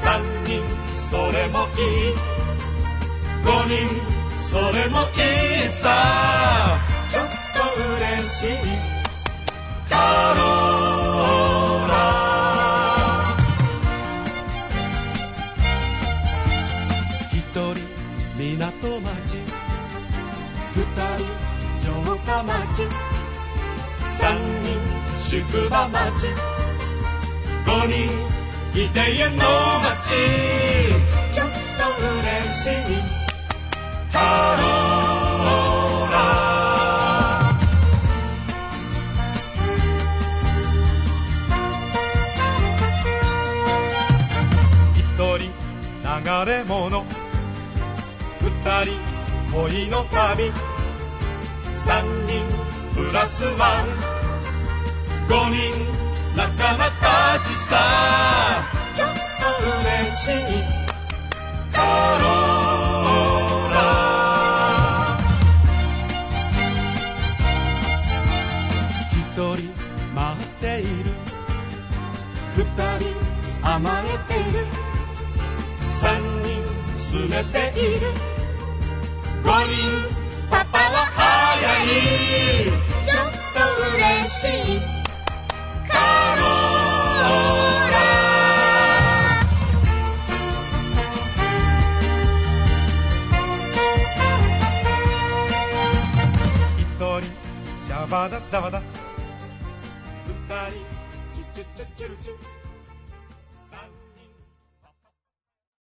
3人それもいい、5人それもいいさ、ちょっと嬉しいカローラ。1人港町、2人城下町、3人宿場町、5人伊手家の町、ちょっと嬉しいカローラ。1人流れ物、2人恋の旅、3人プラスワン、5人仲間たちさ、ちょっと嬉しいカローラ。1人待っている、2人甘えている、3人すねている、5人パパは早い、ちょっと嬉しい